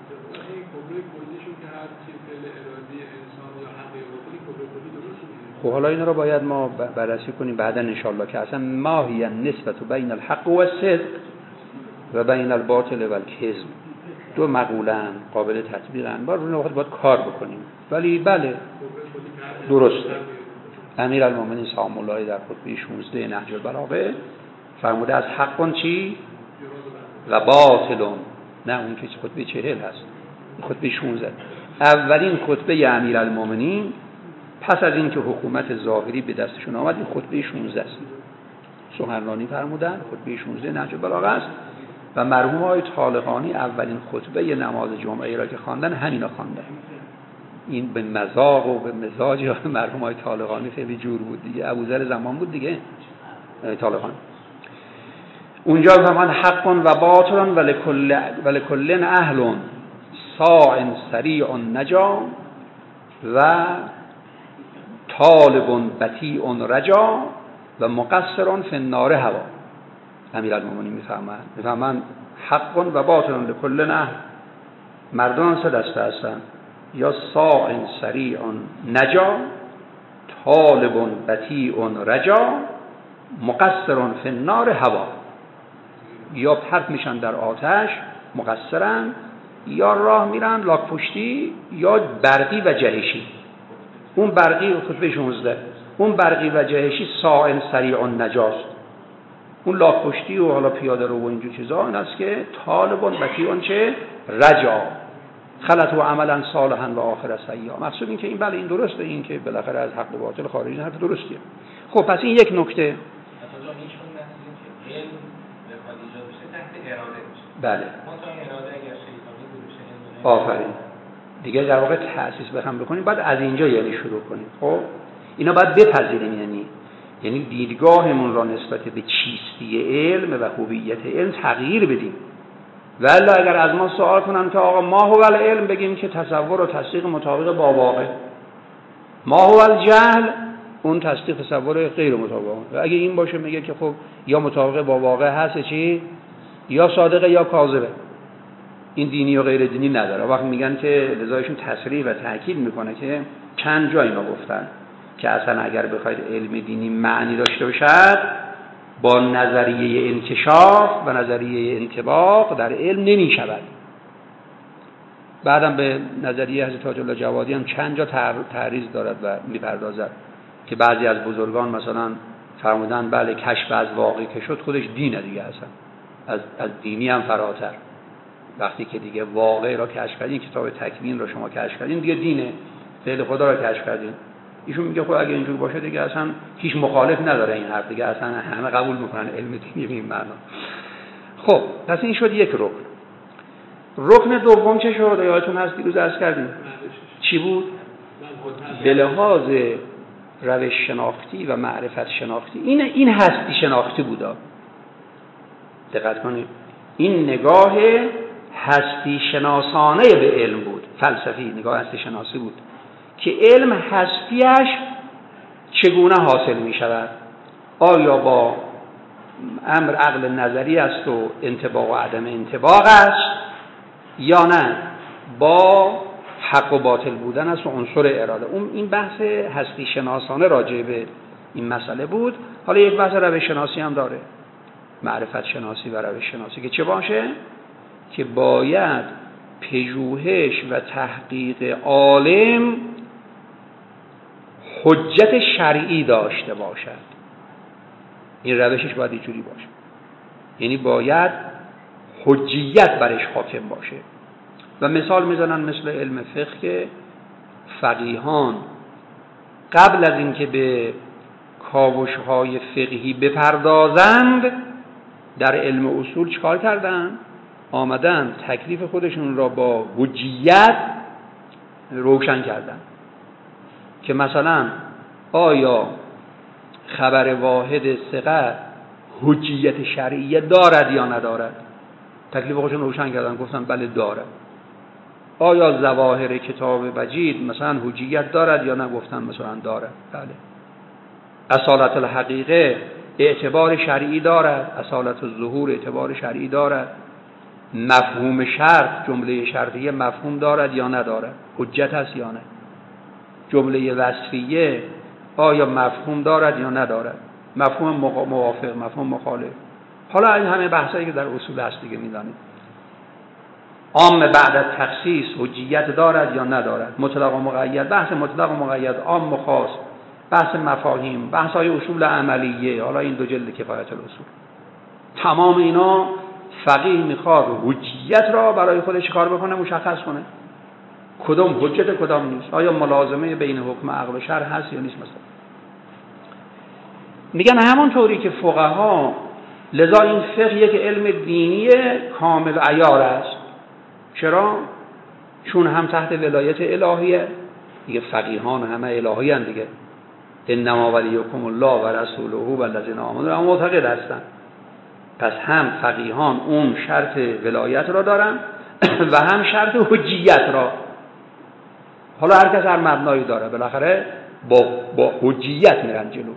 خب حالا اینا رو باید ما بررسی کنیم بعداً ان شاء الله که اصلا ما هی نسبت بین الحق و الصدق و بین الباطل و الکذب دو مقوله‌اند، قابل تطبیقن، با اون وقت باید کار بکنیم. ولی بله درسته. امیرالمومنین سلام الله در خطبه شانزده نهج البلاغه فرموده از حقون چی و باطلون، نه اون که خطبه چهل هست، خطبه شانزده. اولین خطبه امیرالمومنین پس از اینکه حکومت ظاهری به دستشون آمد این خطبه شانزده است. سخنرانی فرمودن، خطبه شانزده نهج البلاغه است. و مرحوم آقای طالقانی اولین خطبه نماز جمعه را که خواندن همینا خواندن. این به مذاق و به مزاج مرحوم آقای طالقانی خیلی جور بود دیگه، ابوذر زمان بود دیگه طالقانی. اونجا فرمان حق و باطل ولکل ولکل اهل ساع سریع نجا و طالب بطیع رجا و مقصر فی النار هوا. امیرالمومنین میفهمن میفهمن حق و باطل لکل اهل، مردان سه دسته هستن، یا ساع سریع نجا، طالب بطیع رجا، مقصر فی النار هوا. یا پرت میشن در آتش مقصرن، یا راه میرن لاک پشتی، یا برقی و جهشی. اون برقی خطبه شانزده، اون برقی و جهشی ساع سریع نجاست. اون لاک پشتی و حالا پیاده رو و اینجور چیزا این است که طالب بطیع چه رجا خلط و عملا صالحا و آخر سیئا. مقصود این که این بله این درسته، این که بالاخره از حق و باطل خارج حرف درستیه. خب پس این یک نکته. بله آفرین دیگه در واقع تأسیس بخوام بکنیم بعد از اینجا یعنی شروع کنیم. خب اینا باید بپذیریم، یعنی یعنی دیدگاهمون را نسبت به چیستی علم و هویت علم تغییر بدیم. ولی اگر از ما سوال کنن که آقا ما هو العلم، بگیم که تصور و تصدیق مطابق با واقع، ما هو الجهل اون تصدیق تصور غیر مطابق. و اگه این باشه میگه که خب یا مطابق با واقع هست چی، یا صادقه یا کاذبه. این دینی و غیر دینی نداره. وقتی میگن که لذایشون تصریح و تاکید میکنه که چند جا اینا گفتن که اصلا اگر بخواید علم دینی معنی داشته باشد با نظریه انکشاف و نظریه انطباق در علم نمیشود. بعدم به نظریه حضرت تاج الله جوادی هم چند جا تعریض دارد و میپردازد که بعضی از بزرگان مثلا فرمودن بله کشف از واقع که شد خودش دینه دیگه، اصلا از از دینی هم فراتر. وقتی که دیگه واقع را کشف کردین، کتاب تکوین را شما کشف کردین، دیگه دینه، فعل خدا را کشف کردین. ایشون میگه خب اگه اینجور باشه دیگه اصلا هیچ مخالف نداره این حرف، دیگه اصلا همه قبول میکنن علم دینی به این معنا. خب پس این شد یک رکن. رکن دوم چه شد؟ یادتون هست دیروز عرض کردیم چی بود؟ به لحاظ روش شناختی و معرفت شناختی این این هستی شناختی بودا. دقت کنید، این نگاه هستی شناسانه به علم بود، فلسفی نگاه هستی شناسی بود که علم هستیش چگونه حاصل می شود. آیا با امر عقل نظری است و انطباق و عدم انطباق است، یا نه با حق و باطل بودن است و عنصر اراده. اون این بحث هستی شناسانه راجع به این مسئله بود. حالا یک بحث روش شناسی هم داره، معرفت شناسی و روش شناسی، که چه باشه؟ که باید پژوهش و تحقیق عالم حجت شرعی داشته باشد. این روشش باید اینجوری باشه، یعنی باید حجیت برش حاکم باشه. و مثال میزنن مثل علم فقه که فقیهان قبل از اینکه به کاوش‌های فقهی بپردازند در علم اصول چیکار کردن؟ آمدن تکلیف خودشون را با حجیت روشن کردن که مثلا آیا خبر واحد ثقه حجیت شرعیه دارد یا ندارد. تکلیف خودشون روشن کردن، گفتن بله دارد. آیا ظواهر کتاب مجید مثلا حجیت دارد یا نه، گفتن مثلا دارد. بله. اصالت الحقیقه اعتبار شرعی دارد، اصالت الظهور اعتبار شرعی دارد. مفهوم شرط، جمله شرطیه مفهوم دارد یا ندارد، حجت هست یا نه. جمله وصفیه آیا مفهوم دارد یا ندارد، مفهوم موافق، مفهوم مخالف. حالا این همه بحثایی که در اصول هست دیگه میدانید. عام بعد از تخصیص حجیت دارد یا ندارد، مطلق و مقید، بحث مطلق و مقید، عام و خاص، بحث مفاهیم، بحث های اصول عملیه. حالا این دو جلد کفایت الاصول، تمام اینا فقیه میخواد حجیت را برای خودش کار بکنه، مشخص کنه کدام حجت کدام نیست، آیا ملازمه بین حکم عقل و شرع هست یا نیست. مثلا میگن همون طوری که فقها لذا این فقه یک علم دینی کامل عیار است. چرا؟ چون هم تحت ولایت الهیه دیگه، فقیهان همه الهی هستند دیگه، انما ولیکم الله و رسوله و الذین آمنوا، هم معتقد هستن. پس هم فقیهان اون شرط ولایت را دارن و هم شرط حجیت را. حالا هر کس هر مبنایی داره، بالاخره با با حجیت میرن جلو.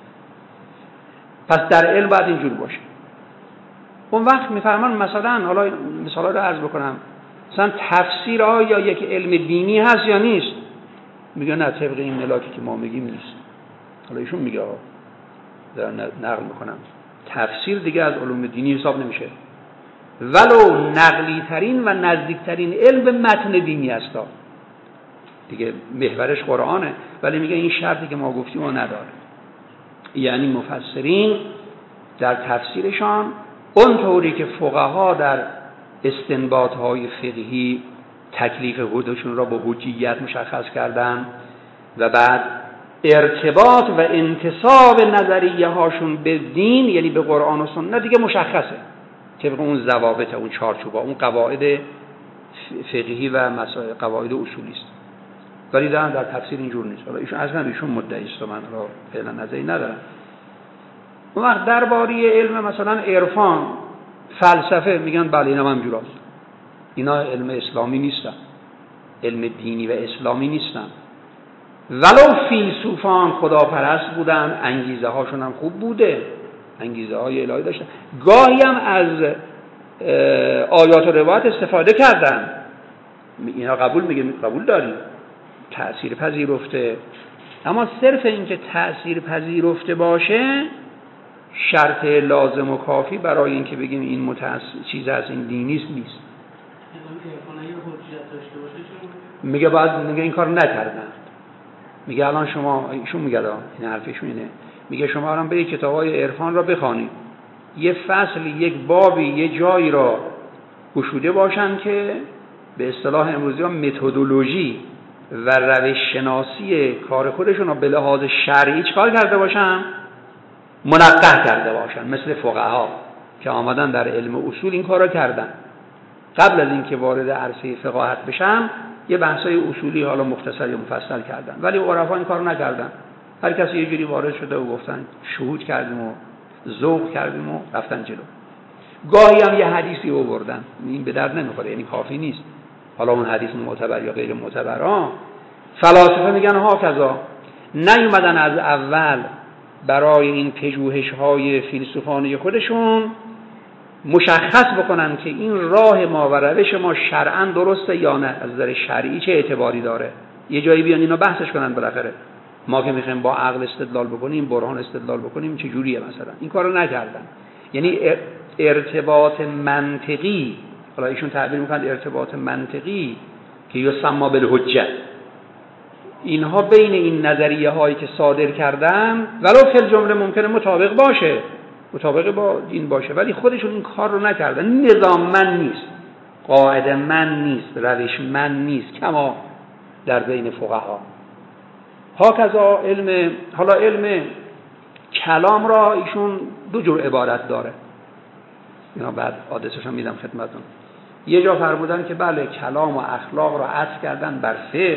پس در علم باید اینجور باشه. اون وقت میفرمان مثلا، حالا مثالا رو عرض بکنم، مثلا تفسیر آیا یک علم دینی هست یا نیست؟ میگه نه، طبق این ملاکی که ما میگیم نیست. حالا ایشون میگه ها، دارم نقل میکنم، تفسیر دیگه از علوم دینی حساب نمیشه، ولو نقلی ترین و نزدیک ترین علم به متن دینی است دیگه، محورش قرآنه، ولی میگه این شرطی که ما گفتیم رو نداره. یعنی مفسرین در تفسیرشان اونطوری که فقها در استنباطهای فقهی تکلیف خودشون را با حجیت مشخص کردن و بعد ارتباط و انتساب نظریه هاشون به دین، یعنی به قرآن و سنت دیگه مشخصه، طبق اون ضوابط، اون چارچوبا، اون قواعد فقهی و مسائل قواعد اصولی است. ولی در در تفسیر اینجور نیست. حالا ایشون اصلا ایشون مدعی است و من را فعلا نظری ندارم. اون وقت درباره علم مثلا عرفان، فلسفه، میگن بله اینا هم جوراست، اینا علم اسلامی نیستن، علم دینی و اسلامی نیستن. ولو فیلسوفان خداپرست بودن، انگیزه هاشون هم خوب بوده، انگیزه های الهی داشتن، گاهی هم از آیات و روایات استفاده کردن، اینا قبول میگه قبول داریم، تأثیر پذیرفته. اما صرف اینکه تأثیر پذیرفته باشه شرط لازم و کافی برای اینکه بگیم این متأثر چیز از این دینیست نیست. میگه بعد میگه این کار نکردن. میگه الان شما، ایشون میگه این حرفشون اینه، میگه شما الان برید کتاب‌های عرفان را بخوانید، یه فصل، یک بابی، یه جایی را گشوده باشن که به اصطلاح امروزی ها متدولوژی و روش شناسی کار خودشون رو به لحاظ شرعی چکار کرده باشن؟ منقح کرده باشن، مثل فقها که آمدن در علم اصول این کار رو کردن. قبل از اینکه وارد عرصه فقاهت بشن یه بحثای اصولی حالا مختصر یا مفصل کردن، ولی عرفا این کار رو نکردن. هر کسی یه جوری وارد شده و گفتن شهود کردیم و ذوق کردیم و رفتن جلو. گاهی هم یه حدیثی آوردن، این به درد نمیخوره، یعنی کافی نیست. حالا اون حدیث معتبر یا غیر معتبر ها، فلاسفه میگن ها کذا، نیومدن از اول برای این پژوهش‌های فیلسوفانه خودشون مشخص بکنن که این راه ما و روش ما شرعاً درسته یا نه، از نظر شرعی چه اعتباری داره. یه جایی بیان اینو بحثش کنن، بالاخره ما که میخوایم با عقل استدلال بکنیم، برهان استدلال بکنیم، چه جوریه مثلا. این کارو نکردن. یعنی ارتباط منطقی، حالا ایشون تعبیر میکنن ارتباط منطقی که یسمى بالحجه، اینها بین این نظریه هایی که صادر کردن ولو فی الجمله ممکنه مطابق باشه، مطابق با دین باشه، ولی خودشون این کار رو نکردن. نظام من نیست، قاعده من نیست، روش من نیست، کما در بین فقها. هاکذا علم، حالا علم کلام را ایشون دو جور عبارت داره، اینا بعد آدرسش هم میدم خدمتتون. یه جا فرمودن که بله کلام و اخلاق را عطف کردن بر فقه،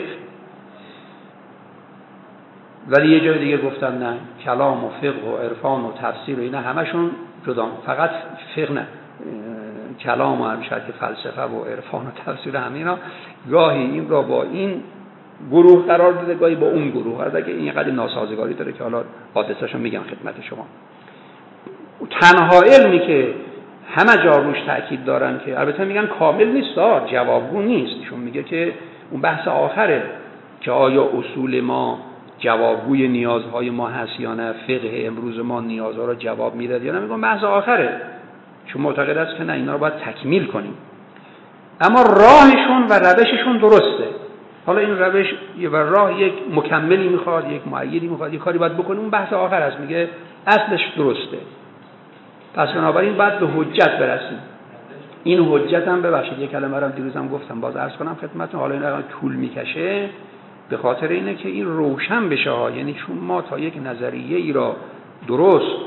ولی یه جای دیگه گفتن نه، کلام و فقه و عرفان و تفسیر و اینا همشون جدا، فقط فقه نه، کلام و همشت فلسفه و عرفان و تفسیر همینا. گاهی این را با این گروه قرار داده، گاهی با اون گروه، از اگه این قدر ناسازگاری داره که حالا حادثه‌شو میگم خدمت شما. تنها علمی که همه جا روش تاکید دارن که البته میگن کامل نیست، جوابگو نیست، ایشون میگه که اون بحث آخره که آیا اصول ما جوابگوی نیازهای ما هست یا نه، فقه امروز ما نیازها را جواب میداد یا نه، میگم بحث آخره، چون معتقد است که نه، اینا رو باید تکمیل کنیم. اما راهشون و روششون درسته. حالا این روش و راه یک مکملی میخواد، یک معیدی میخواد، یک کاری باید بکنیم، اون بحث آخر است. میگه اصلش درسته. پس بنابراین باید به حجت برسیم. این حجت هم ببخشید یک کلمه رو دیروزم گفتم، باز عرض کنم خدمتتون، حالا این الان طول میکشه به خاطر اینه که این روشن بشه ها، یعنی چون ما تا یک نظریه ای را درست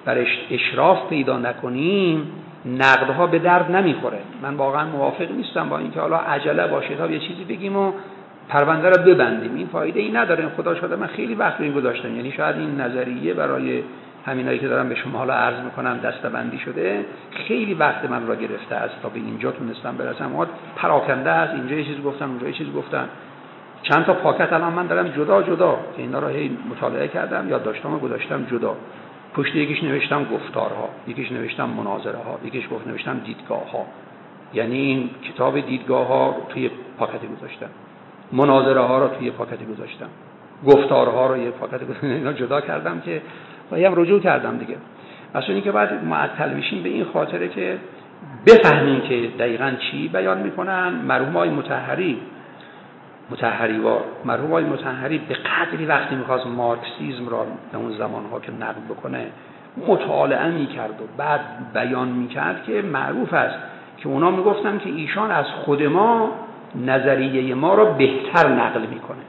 برش اشراف پیدا نکنیم نقدها به درد نمیخوره. من واقعا موافق نیستم با اینکه حالا عجله باشه تا یه چیزی بگیم و پرونده رو ببندیم، این فایده ای نداره. خدا شده من خیلی وقت این گذاشتم، یعنی شاید این نظریه برای همینایی که دارم به شما حالا عرض میکنم دسته‌بندی شده، خیلی وقت من را گرفته است تا به اینجا تونستم برسم. اما پراکنده است، اینجا یه چیز گفتم اونجا یه چیز گفتم. چند تا پاکت الان من دارم جدا جدا که اینا رو هی مطالعه کردم، یاد داشتم گذاشتم جدا. پشت یکیش نوشتم گفتارها، یکیش نوشتم مناظره ها، یکیش گفت نوشتم دیدگاه ها. یعنی این کتاب دیدگاه ها توی پاکتی گذاشتم، مناظره ها رو توی پاکتی گذاشتم، گفتارها رو یه پاکتی گذاشتم. اینا جدا کردم که باید رجوع کردم دیگه. اصلا این که بعد معطل میشیم به این خاطره که بفهمیم که دقیقاً چی بیان میکنن. مرحوم مطهری مطهری وار مرحوم آقای مطهری به قدری وقتی میخواست مارکسیسم را به اون زمانها که نقد بکنه مطالعه میکرد و بعد بیان میکرد که معروف است که اونا میگفتن که ایشان از خود ما نظریه ما را بهتر نقل میکنه.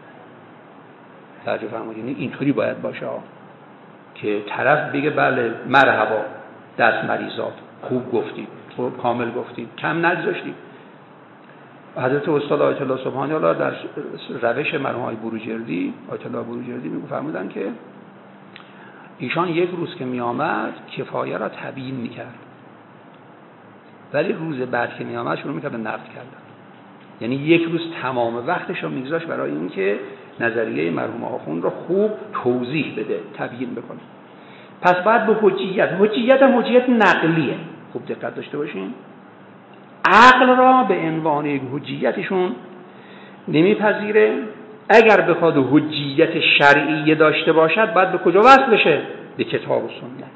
توجه فرمودین؟ اینطوری باید باشه که طرف بگه بله مرحبا دست مریضات، خوب گفتید، خوب کامل گفتید، کم نگذاشتید. حضرت استاد آیت الله سبحانی الله در روش مرحوم آقای بروجردی آیت الله بروجردی میگفتن که ایشان یک روز که می آمد کفایه را تبیین میکرد، ولی روز بعد که می آمد شروع میکرد به نقد کردن. یعنی یک روز تمام وقتش رو میگذاشت برای اینکه نظریه مرحوم آخوند رو خوب توضیح بده، تبیین بکنه. پس بعد به حجیت، حجیت هم حجیت نقلیه، خوب دقت داشته باشین. عقل را به عنوان یک حجیتشون نمیپذیره. اگر بخواد حجیت شرعی داشته باشد باید به کجا وصل بشه؟ به کتاب و سنت.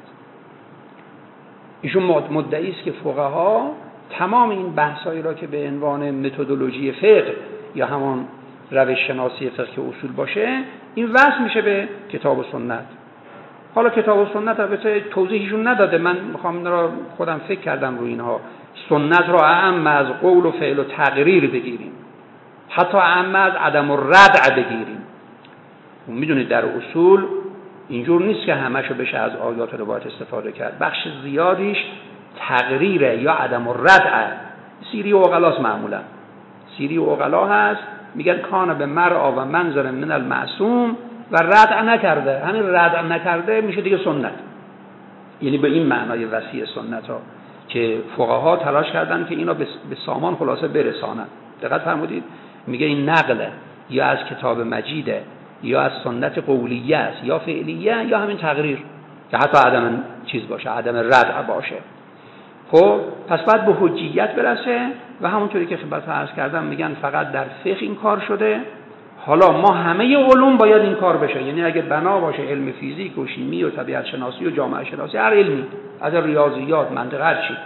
ایشون مدعی است که فقها تمام این بحثایی را که به عنوان متدولوژی فقه یا همان روش شناسی فقه اصول باشه این وصل میشه به کتاب و سنت. حالا کتاب و سنت البته توضیحشون نداده، من میخوام این را خودم فکر کردم روی اینها. سنت را اعم از قول و فعل و تقریر بگیریم، حتی اعم از عدم و ردع بگیریم. میدونید در اصول اینجور نیست که همشو بشه از آیات و روایات استفاده کرد. بخش زیادیش تقریره یا عدم و ردع. سیری و عقلاست معمولا. سیری و عقلا هست میگن کان به مرعا و منظر من المعصوم و ردع نکرده. همین ردع نکرده میشه دیگه سنت. یعنی به این معنای وسیع سنت ها که فقها تلاش کردن که اینا به سامان خلاصه برسانن. دقت فرمودید؟ میگه این نقله یا از کتاب مجیده یا از سنت قولیه است یا فعلیه یا همین تقریر که حتی عدم چیز باشه، عدم ردع باشه. خب پس باید به حجیت برسه و همونطوری که خدمت عرض کردم میگن فقط در فقه این کار شده. حالا ما همه علوم باید این کار بشه، یعنی اگه بنا باشه علم فیزیک و شیمی و طبیعت شناسی و جامعه شناسی، هر علمی از ریاضیات منطق هر چی،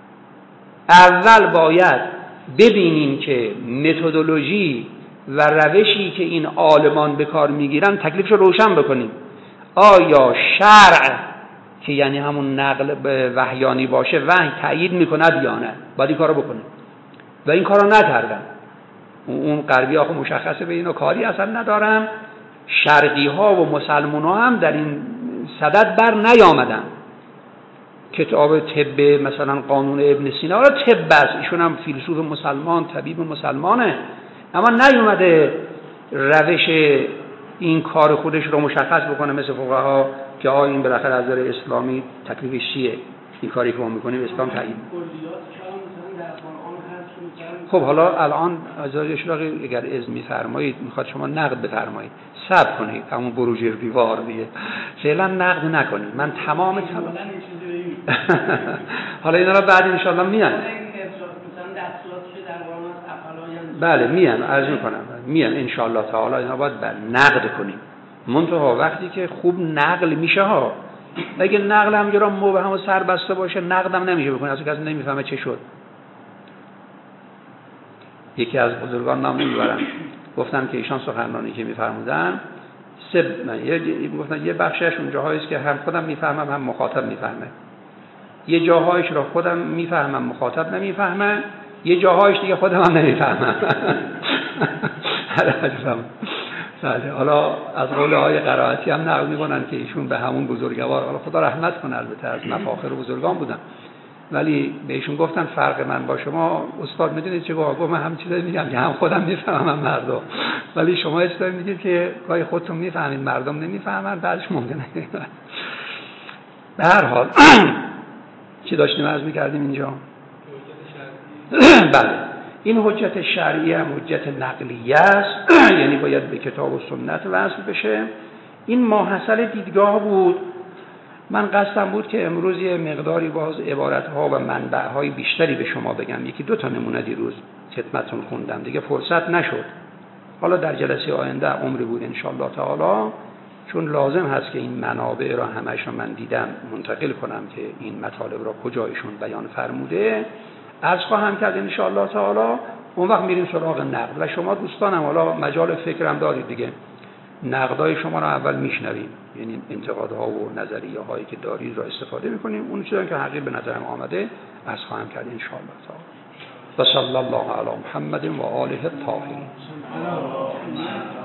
اول باید ببینیم که متدولوژی و روشی که این عالمان به کار میگیرن تکلیفش رو روشن بکنیم. آیا شرع که یعنی همون نقل به وحیانی باشه وحی تأیید میکند یا نه؟ باید این کارو بکنیم و این کارو نکردن. اون غربی ها خب مشخصه به اینا کاری اصلا ندارم. شرقی ها و مسلمان ها هم در این صدد بر نیامدن. کتاب طب مثلا قانون ابن سینا را طب است، ایشون هم فیلسوف مسلمان، طبیب مسلمانه، اما نیومده روش این کار خودش رو مشخص بکنه مثل فقها که آ این بالاخره از نظر اسلامی تکلیفش چیه، این کاری که ما میکنیم اسلام تعیین. خب حالا الان آزادش را اگر اذن میفرمایید میخواد شما نقد بفرمایید، صبر کنید، همون بروجردی وار دیگه فعلا نقد نکنید. من تمام تمام حالا اینا را بعد ان شاء الله میان. بله میان، عرض میکنم میان ان شاء الله تعالی اینا باید بعد نقد کنیم. منتها وقتی که خوب نقل میشه ها، اگه نقل هم جرا مبهم و سر بسته باشه نقد هم نمیشه بکنه، اصلا کسی نمیفهمه چه شد. یکی از بزرگان نام نمیبرم گفتن که ایشان سخنرانی که میفرمودن سه یه گفتن یه بخشش اون جاهایی است که هم خودم میفهمم هم مخاطب میفهمه، یه جاهایش رو خودم میفهمم مخاطب نمیفهمه، یه جاهایش دیگه خودم هم نمیفهمم. بله. حالا از قول های قرائتی هم نقل می‌کنن که ایشون به همون بزرگوار، حالا خدا رحمت کنه البته، از مفاخر بزرگان بودن، ولی بهشون گفتن فرق من با شما استاد میدونید چه گفت؟ من هم چیزایی میگم که هم خودم میفهمم هم مردم، ولی شما چیزایی میگید که گاهی خودتون میفهمید مردم نمیفهمن، بعدش ممکنه. به هر حال چی داشتیم عرض می‌کردیم اینجا؟ بله. این حجت شرعی هم حجت نقلیه است، یعنی باید به کتاب و سنت وصل بشه. این ماحصل دیدگاه بود. من قصدم بود که امروز یه مقداری باز عبارت‌ها و منبع‌های بیشتری به شما بگم. یکی دو تا نمونه دیروز خدمتتون خوندم، دیگه فرصت نشد. حالا در جلسه آینده عمری بود ان شاء الله تعالی، چون لازم هست که این منابع را همش رو من دیدم منتقل کنم که این مطالب را کجایشون بیان فرموده. عرض خواهم کرد ان شاء الله تعالی. اون وقت میریم سراغ نقد و شما دوستانم حالا مجال فکرم دارید دیگه، نقدای شما رو اول میشنویم، یعنی انتقادها و نظریه هایی که دارید را استفاده میکنیم، اون چیزی که حقیقی به نظرم آمده عرض خواهم کرد ان شاء الله تعالی. و صلی الله علی محمد و آله الطاهرین.